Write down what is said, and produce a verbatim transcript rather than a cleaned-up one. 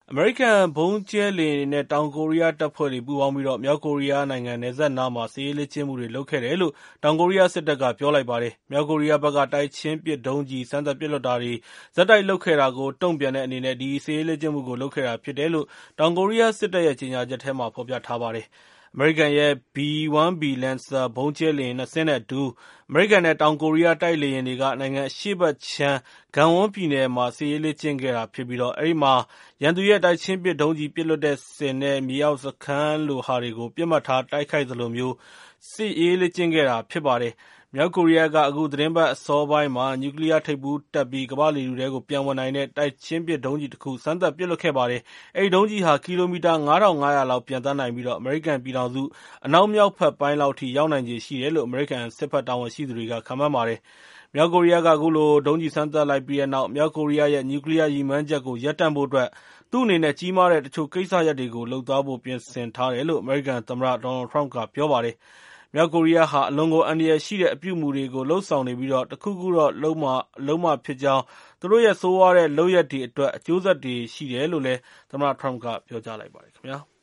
အမေရိကန်ဗုံးကြဲလေယာဉ်တွေနဲ့ တောင်ကိုရီးယားတပ်ဖွဲ့တွေ ပူးပေါင်းပြီး မြောက်ကိုရီးယားနိုင်ငံနယ်စပ်နားမှာ စစ်ရေးလေ့ကျင့်မှုတွေ လုပ်ခဲ့တယ်လို့ တောင်ကိုရီးယားစစ်တပ်က ပြောလိုက်ပါတယ်။ မြောက်ကိုရီးယားဘက်က တိုက်ချင်းပစ်ဒုံးကျည် စမ်းသပ်ပစ်လွှတ်တာတွေ ဆက်တိုက်လုပ်ခဲ့တာကို တုံ့ပြန်တဲ့အနေနဲ့ ဒီစစ်ရေးလေ့ကျင့်မှုကို လုပ်ခဲ့တာဖြစ်တယ်လို့ တောင်ကိုရီးယားစစ်တပ်ရဲ့ ကြေညာချက်ထဲမှာ ဖော်ပြထားပါတယ်။ အမေရိကန်ရဲ့ ဘီ ဝန်း ဘီ Lancer ဗုံးကြဲလေယာဉ် နှစ်စင်းနဲ့အတူ အမေရိကန်နဲ့ တောင်ကိုရီးယားတိုက်လေယာဉ်တွေက နိုင်ငံအရှေ့ဘက်ခြမ်း Gangwon ပြည်နယ်မှာ စစ်ရေးလေ့ကျင့်ခဲ့တာဖြစ်ပြီး အဲဒီမှာ ရန်သူရဲ့ တိုက်ချင်းပစ်ဒုံးကျည်ပစ်လွှတ်စင်နဲ့ မြေအောက်စခန်းလိုဟာတွေကို ပစ်မှတ်ထားတိုက်ခိုက်သလိုမျိုး စစ်ရေးလေ့ကျင့်ခဲ့တာဖြစ်ပါတယ်။ မြောက်ကိုရီးယားက အခုသီတင်းပတ်အစောပိုင်းမှာ နျူကလီးယားထိပ်ဖူးတပ်ပြီး ကမ္ဘာ့လေထုထဲကို ပျံဝင်နိုင်တဲ့ တိုက်ချင်းပစ်ဒုံးကျည်တခု စမ်းသပ်ပစ်လွှတ်ခဲ့ပါတယ်။ အဲဒီဒုံးကျည်ဟာ ကီလိုမီတာ ၅ထောင့်ငါးရာ လောက် ပျံသန်းနိုင်ပြီး အမေရိကန်ပြည်ထောင်စု အနောက်မြောက်ဘက်ပိုင်းလောက်ထိ ရောက်နိုင်ခြေရှိတယ်လို့ အမေရိကန်စစ်ဘက်တာဝန်ရှိသူတွေက ခန့်မှန်းပါတယ်။ မြောက်ကိုရီးယားက အခုလို ဒုံးကျည်စမ်းသပ်လိုက်ပြီးတဲ့နောက် မြောက်ကိုရီးယားရဲ့ နျူကလီးယားရည်မှန်းချက်ကို ရပ်တန့်ဖို့အတွက် သူ့အနေနဲ့ ကြီးမားတဲ့ တချို့ကိစ္စရပ်တွေကို လုပ်သွားဖို့ ပြင်ဆင်ထားတယ်လို့ အမေရိကန်သမ္မတ Donald Trump က ပြောပါတယ်။ မြောက်ကိုရီးယားဟာ အလွန်ကို အန္တရာယ်ရှိတဲ့ အပြုအမူတွေကို လုပ်ဆောင်နေပြီး တခုခုတော့ လုပ်မှာလုပ်မှာဖြစ်ကြောင်း၊ သူတို့ရဲ့ ဆိုးရွားတဲ့လုပ်ရပ်တွေအတွက် အကျိုးဆက်တွေရှိတယ်လို့ သမ္မတ Trump က ပြောကြားလိုက်ပါတယ်ခင်ဗျာ။